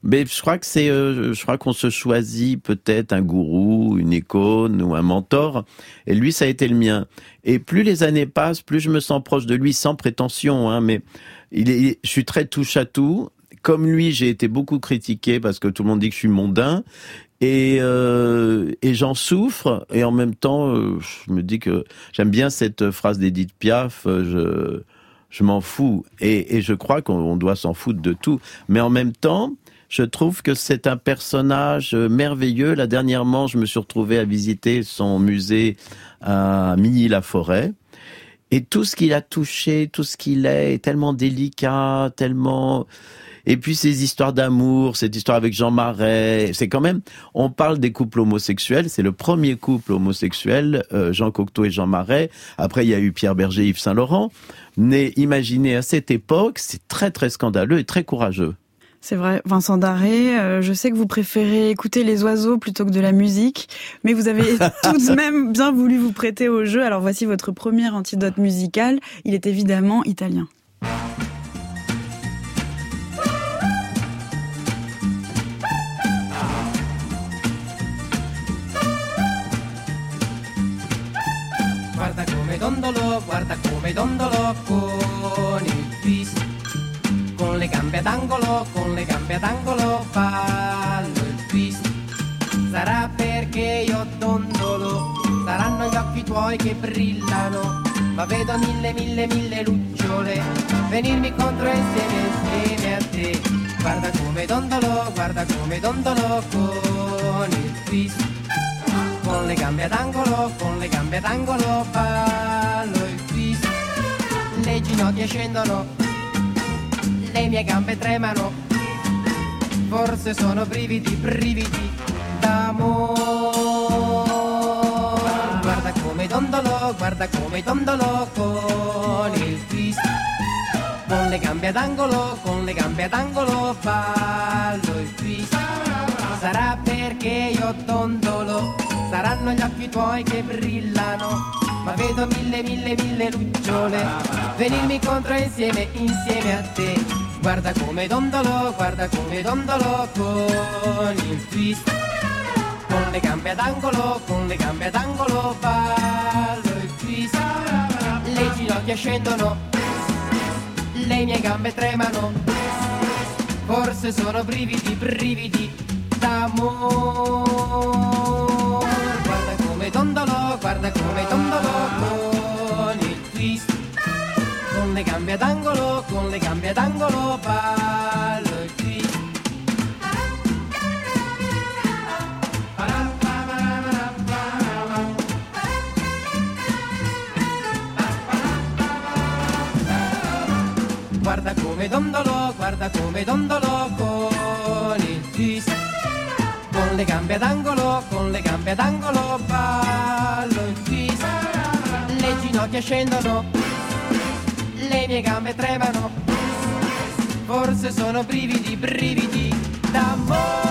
[SPEAKER 8] Mais je crois que c'est, euh, je crois qu'on se choisit peut-être un gourou, une icône ou un mentor. Et lui, ça a été le mien. Et plus les années passent, plus je me sens proche de lui, sans prétention, hein, mais il est, je suis très touche à tout. Comme lui, j'ai été beaucoup critiqué parce que tout le monde dit que je suis mondain. Et, euh, et j'en souffre, et en même temps, euh, je me dis que j'aime bien cette phrase d'Edith Piaf, euh, je, je m'en fous. Et, et je crois qu'on doit s'en foutre de tout. Mais en même temps, je trouve que c'est un personnage merveilleux. Là, dernièrement, je me suis retrouvé à visiter son musée à Milly-la-Forêt. Et tout ce qu'il a touché, tout ce qu'il est, est tellement délicat, tellement... Et puis ces histoires d'amour, cette histoire avec Jean Marais, c'est quand même, on parle des couples homosexuels, c'est le premier couple homosexuel, euh, Jean Cocteau et Jean Marais. Après, il y a eu Pierre Berger et Yves Saint-Laurent. Mais imaginez, à cette époque, c'est très très scandaleux et très courageux.
[SPEAKER 7] C'est vrai, Vincent Darré, euh, je sais que vous préférez écouter les oiseaux plutôt que de la musique, mais vous avez tout de même bien voulu vous prêter au jeu. Alors voici votre premier antidote musical, il est évidemment italien.
[SPEAKER 16] Guarda come dondolo, guarda come dondolo con il twist. Con le gambe ad angolo, con le gambe ad angolo fallo il twist. Sarà perché io dondolo, saranno gli occhi tuoi che brillano. Ma vedo mille, mille, mille lucciole venirmi contro insieme, insieme a te. Guarda come dondolo, guarda come dondolo con il twist. Con le gambe ad angolo, con le gambe ad angolo ballo il twist. Le ginocchia scendono, le mie gambe tremano. Forse sono brividi, brividi d'amore. Guarda come dondolo, guarda come dondolo con il twist. Con le gambe ad angolo, con le gambe ad angolo ballo il twist. Sarà perché io dondolo, saranno gli occhi tuoi che brillano, ma vedo mille, mille, mille lucciole venirmi contro insieme, insieme a te. Guarda come dondolo, guarda come dondolo con il twist. Con le gambe ad angolo, con le gambe ad angolo ballo il twist. Le ginocchia scendono, le mie gambe tremano. Forse sono brividi, brividi d'amore. Guarda come dondolo, guarda come dondolo con il twist. Con le gambe ad angolo, con le gambe ad angolo ballo il twist. Guarda come dondolo, guarda come dondolo con il twist. Con le gambe ad angolo, con le gambe ad angolo ballo il twist. Le ginocchia scendono, le mie gambe tremano. Forse sono brividi, brividi d'amore.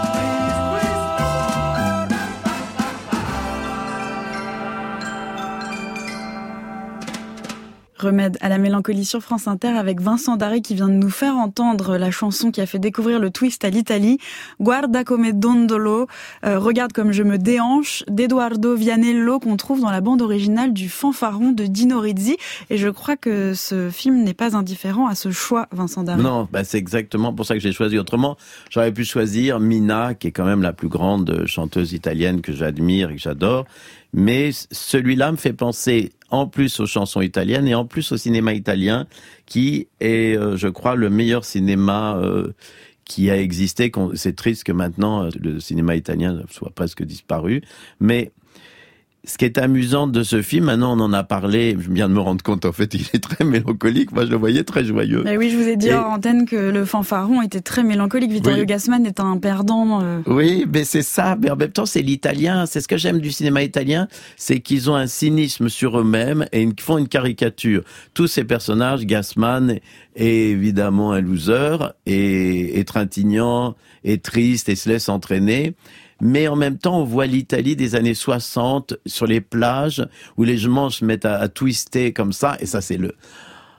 [SPEAKER 7] Remède à la mélancolie sur France Inter avec Vincent Darré qui vient de nous faire entendre la chanson qui a fait découvrir le twist à l'Italie. Guarda come dondolo, euh, regarde comme je me déhanche, d'Edoardo Vianello qu'on trouve dans la bande originale du Fanfaron de Dino Risi. Et je crois que ce film n'est pas indifférent à ce choix, Vincent Darré.
[SPEAKER 8] Non, bah c'est exactement pour ça que j'ai choisi. Autrement, j'aurais pu choisir Mina, qui est quand même la plus grande chanteuse italienne que j'admire et que j'adore. Mais celui-là me fait penser en plus aux chansons italiennes et en plus au cinéma italien, qui est, euh, je crois, le meilleur cinéma euh, qui a existé. C'est triste que maintenant le cinéma italien soit presque disparu, mais ce qui est amusant de ce film, maintenant on en a parlé, je viens de me rendre compte, en fait, il est très mélancolique. Moi, je le voyais très joyeux.
[SPEAKER 7] Mais oui, je vous ai dit
[SPEAKER 8] Et...
[SPEAKER 7] en antenne que le Fanfaron était très mélancolique. Vittorio oui. Gassman est un perdant. Euh...
[SPEAKER 8] Oui, mais c'est ça. Mais en même temps, c'est l'italien. C'est ce que j'aime du cinéma italien, c'est qu'ils ont un cynisme sur eux-mêmes et ils font une caricature. Tous ces personnages, Gassman est évidemment un loser et, et Trintignant est triste et se laisse entraîner. Mais en même temps, on voit l'Italie des années soixante sur les plages où les gens se mettent à, à twister comme ça. Et ça, c'est le,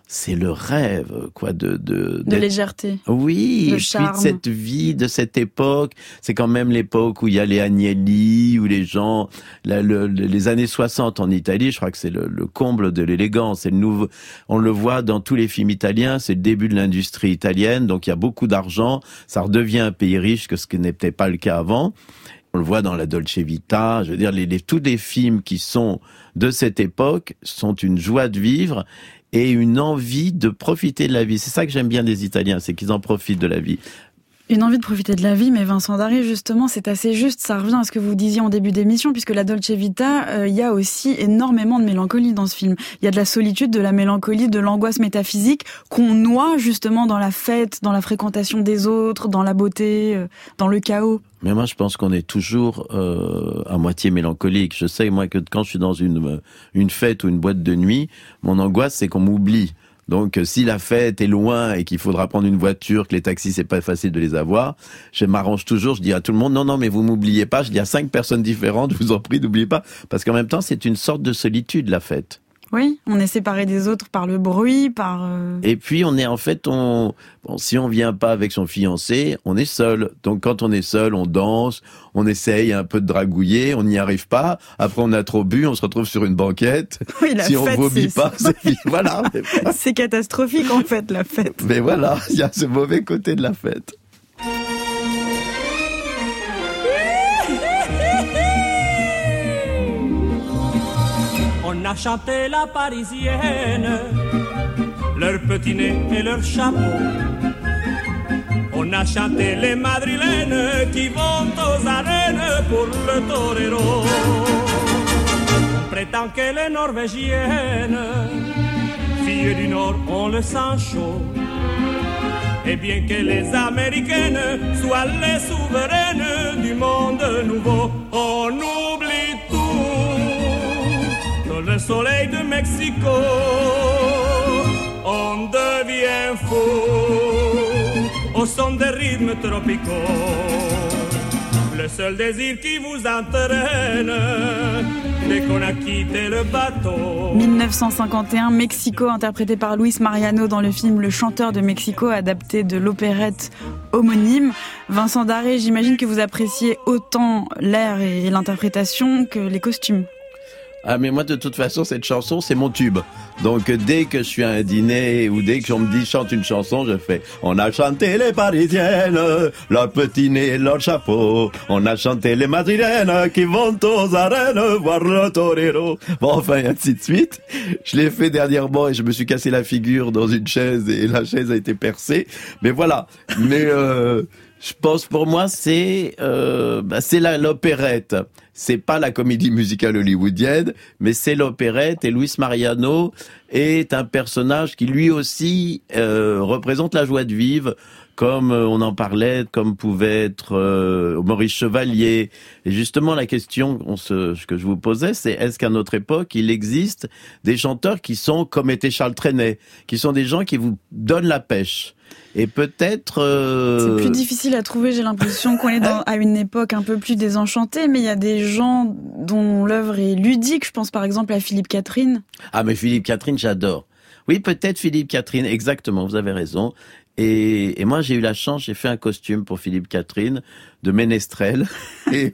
[SPEAKER 8] c'est le rêve, quoi, de de,
[SPEAKER 7] de légèreté.
[SPEAKER 8] Oui,
[SPEAKER 7] de
[SPEAKER 8] et
[SPEAKER 7] charme.
[SPEAKER 8] puis de cette vie, de cette époque. C'est quand même l'époque où il y a les Agnelli, où les gens, la, le, les années soixante en Italie, je crois que c'est le, le comble de l'élégance. C'est le nouveau, on le voit dans tous les films italiens. C'est le début de l'industrie italienne, donc il y a beaucoup d'argent. Ça redevient un pays riche, que ce qui n'était pas le cas avant. On le voit dans la Dolce Vita. Je veux dire, les, les, tous les films qui sont de cette époque sont une joie de vivre et une envie de profiter de la vie. C'est ça que j'aime bien des Italiens, c'est qu'ils en profitent de la vie.
[SPEAKER 7] Une envie de profiter de la vie, mais Vincent Darré, justement, c'est assez juste. Ça revient à ce que vous disiez en début d'émission, puisque la Dolce Vita, il euh, y a aussi énormément de mélancolie dans ce film. Il y a de la solitude, de la mélancolie, de l'angoisse métaphysique qu'on noie justement dans la fête, dans la fréquentation des autres, dans la beauté, euh, dans le chaos.
[SPEAKER 8] Mais moi, je pense qu'on est toujours euh, à moitié mélancolique. Je sais, moi, que quand je suis dans une, une fête ou une boîte de nuit, mon angoisse, c'est qu'on m'oublie. Donc, si la fête est loin et qu'il faudra prendre une voiture, que les taxis, c'est pas facile de les avoir, je m'arrange toujours, je dis à tout le monde, non, non, mais vous m'oubliez pas, je dis à cinq personnes différentes, je vous en prie, n'oubliez pas. Parce qu'en même temps, c'est une sorte de solitude, la fête.
[SPEAKER 7] Oui, on est séparé des autres par le bruit, par... Euh...
[SPEAKER 8] Et puis, on est, en fait, on, bon, si on vient pas avec son fiancé, on est seul. Donc, quand on est seul, on danse, on essaye un peu de dragouiller, on n'y arrive pas. Après, on a trop bu, on se retrouve sur une banquette.
[SPEAKER 7] Oui, la
[SPEAKER 8] si
[SPEAKER 7] fête,
[SPEAKER 8] on vomit
[SPEAKER 7] c'est...
[SPEAKER 8] pas, c'est... voilà.
[SPEAKER 7] C'est catastrophique, en fait, la fête.
[SPEAKER 8] Mais voilà, il y a ce mauvais côté de la fête.
[SPEAKER 17] On a chanté la parisienne, leur petit nez et leur chapeau. On a chanté les madrilènes qui vont aux arènes pour le torero. On prétend que les norvégiennes, filles du Nord, ont le sang chaud. Et bien que les américaines soient les souveraines du monde nouveau, on oublie tout. Le soleil de Mexico, on devient fou au son des rythmes tropicaux. Le seul désir qui vous entraîne dès qu'on a quitté le bateau.
[SPEAKER 7] dix-neuf cent cinquante et un, Mexico, interprété par Luis Mariano dans le film Le Chanteur de Mexico, adapté de l'opérette homonyme. Vincent Darré, j'imagine que vous appréciez autant l'air et l'interprétation que les costumes.
[SPEAKER 8] Ah, mais moi, de toute façon, cette chanson, c'est mon tube. Donc, dès que je suis à un dîner ou dès qu'on me dit chante une chanson, je fais « On a chanté les Parisiennes, leur petit nez et leur chapeau. On a chanté les Madrilènes qui vont aux arènes voir le torero. » Bon, enfin, et ainsi de suite. Je l'ai fait dernièrement et je me suis cassé la figure dans une chaise et la chaise a été percée. Mais voilà. Mais euh, je pense, pour moi, c'est euh, bah, c'est la, l'opérette. C'est pas la comédie musicale hollywoodienne, mais c'est l'opérette, et Luis Mariano est un personnage qui lui aussi euh, représente la joie de vivre, comme euh, on en parlait, comme pouvait être euh, Maurice Chevalier. Et justement, la question on se, que je vous posais, c'est est-ce qu'à notre époque, il existe des chanteurs qui sont comme était Charles Trenet, qui sont des gens qui vous donnent la pêche? Et peut-être... Euh...
[SPEAKER 7] C'est plus difficile à trouver, j'ai l'impression qu'on est dans, à une époque un peu plus désenchantée, mais il y a des gens dont l'œuvre est ludique. Je pense par exemple à Philippe Catherine.
[SPEAKER 8] Ah, mais Philippe Catherine, j'adore. Oui, peut-être Philippe Catherine, exactement, vous avez raison. Et, et moi, j'ai eu la chance, j'ai fait un costume pour Philippe Catherine de ménestrel. et,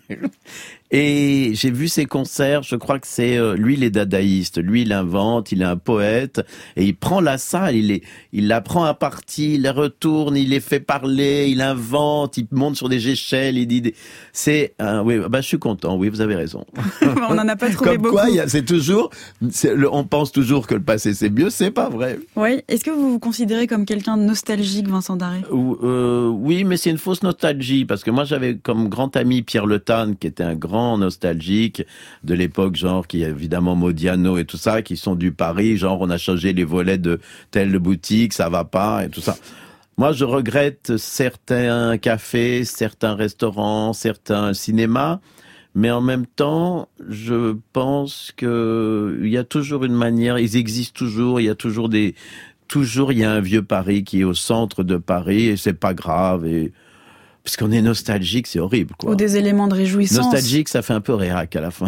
[SPEAKER 8] et j'ai vu ses concerts, je crois que c'est... Euh, lui, il est dadaïste, lui, il invente, il est un poète, et il prend la salle, il, est, il la prend à partie, il la retourne, il les fait parler, il invente, il monte sur des échelles, il dit... Des... C'est... Euh, oui, bah, je suis content, oui, vous avez raison.
[SPEAKER 7] On n'en a pas trouvé
[SPEAKER 8] Comme
[SPEAKER 7] beaucoup.
[SPEAKER 8] Quoi, y a, c'est toujours... C'est le, on pense toujours que le passé, c'est mieux, c'est pas vrai.
[SPEAKER 7] Oui, est-ce que vous vous considérez comme quelqu'un de nostalgique, Vincent Darré?
[SPEAKER 8] euh, Oui, mais c'est une fausse nostalgie, parce que moi, j'avais comme grand ami Pierre Le Tan, qui était un grand nostalgique de l'époque, genre, qui est évidemment Modiano et tout ça, qui sont du Paris, genre, on a changé les volets de telle boutique, ça va pas, et tout ça. Moi, je regrette certains cafés, certains restaurants, certains cinémas, mais en même temps, je pense que il y a toujours une manière, ils existent toujours, il y a toujours des, toujours il y a un vieux Paris qui est au centre de Paris, et c'est pas grave, et parce qu'on est nostalgique, c'est horrible, quoi.
[SPEAKER 7] Ou des éléments de réjouissance.
[SPEAKER 8] Nostalgique, ça fait un peu réac à la fin.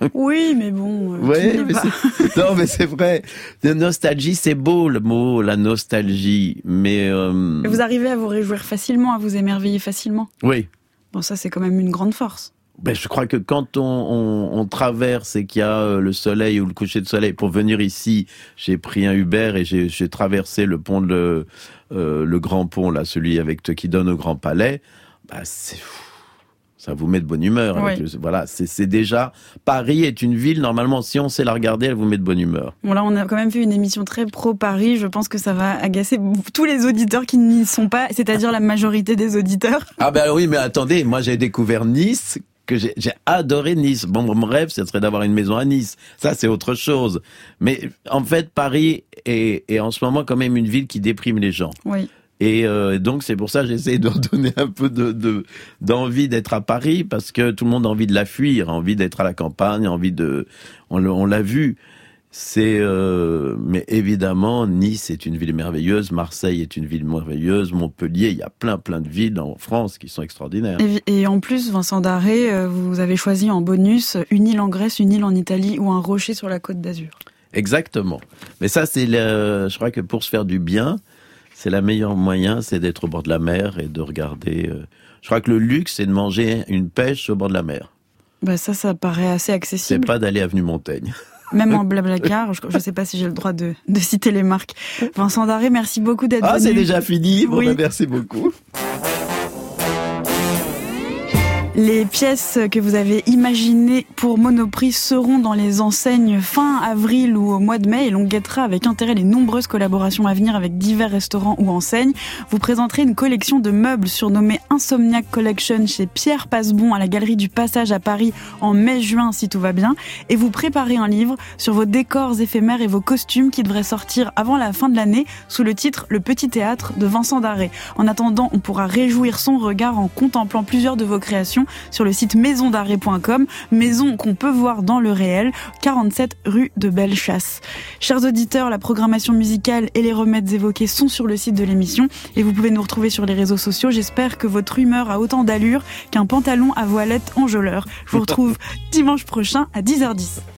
[SPEAKER 7] Oui, mais bon. Euh,
[SPEAKER 8] ouais, mais c'est... non, mais c'est vrai. La nostalgie, c'est beau le mot, la nostalgie, mais. Euh...
[SPEAKER 7] Vous arrivez à vous réjouir facilement, à vous émerveiller facilement.
[SPEAKER 8] Oui.
[SPEAKER 7] Bon, ça, c'est quand même une grande force.
[SPEAKER 8] Ben, je crois que quand on, on, on traverse et qu'il y a le soleil ou le coucher de soleil, pour venir ici, j'ai pris un Uber et j'ai, j'ai traversé le pont de euh, le grand pont là, celui avec qui donne au Grand Palais. Ben, c'est fou. Ça vous met de bonne humeur.
[SPEAKER 7] Oui.
[SPEAKER 8] Avec le, voilà, c'est, c'est déjà Paris est une ville normalement si on sait la regarder, elle vous met de bonne humeur.
[SPEAKER 7] Bon là, on a quand même fait une émission très pro Paris. Je pense que ça va agacer tous les auditeurs qui n'y sont pas, c'est-à-dire la majorité des auditeurs.
[SPEAKER 8] Ah ben oui, mais attendez, moi j'ai découvert Nice. Que j'ai, j'ai adoré Nice. Bon, mon rêve, ce serait d'avoir une maison à Nice. Ça, c'est autre chose. Mais en fait, Paris est, est en ce moment quand même une ville qui déprime les gens.
[SPEAKER 7] Oui.
[SPEAKER 8] Et euh, donc, c'est pour ça que j'essaie de redonner un peu de, de, d'envie d'être à Paris, parce que tout le monde a envie de la fuir, a envie d'être à la campagne, a envie de... On, on l'a vu. C'est, euh, mais évidemment, Nice est une ville merveilleuse, Marseille est une ville merveilleuse, Montpellier, il y a plein plein de villes en France qui sont extraordinaires.
[SPEAKER 7] Et, et en plus, Vincent Darré, vous avez choisi en bonus une île en Grèce, une île en Italie ou un rocher sur la Côte d'Azur.
[SPEAKER 8] Exactement. Mais ça, c'est le, je crois que pour se faire du bien, c'est le meilleur moyen, c'est d'être au bord de la mer et de regarder. Euh, je crois que le luxe, c'est de manger une pêche au bord de la mer.
[SPEAKER 7] Bah ça, ça paraît assez accessible.
[SPEAKER 8] C'est pas d'aller avenue Montaigne.
[SPEAKER 7] Même en Blablacar, je ne sais pas si j'ai le droit de, de citer les marques. Vincent Darré, merci beaucoup d'être
[SPEAKER 8] ah,
[SPEAKER 7] venu.
[SPEAKER 8] Ah, c'est déjà fini. Bon,
[SPEAKER 7] oui.
[SPEAKER 8] ben, merci beaucoup.
[SPEAKER 7] Les pièces que vous avez imaginées pour Monoprix seront dans les enseignes fin avril ou au mois de mai et l'on guettera avec intérêt les nombreuses collaborations à venir avec divers restaurants ou enseignes. Vous présenterez une collection de meubles surnommée Insomniac Collection chez Pierre Passebon à la Galerie du Passage à Paris en mai-juin si tout va bien. Et vous préparez un livre sur vos décors éphémères et vos costumes qui devrait sortir avant la fin de l'année sous le titre Le Petit Théâtre de Vincent Darré. En attendant, on pourra réjouir son regard en contemplant plusieurs de vos créations sur le site maison d'arrêt point com, maison qu'on peut voir dans le réel, quarante-sept rue de Bellechasse. Chers auditeurs, la programmation musicale et les remèdes évoqués sont sur le site de l'émission et vous pouvez nous retrouver sur les réseaux sociaux. J'espère que votre humeur a autant d'allure qu'un pantalon à voilette enjôleur. Je vous retrouve dimanche prochain à dix heures dix.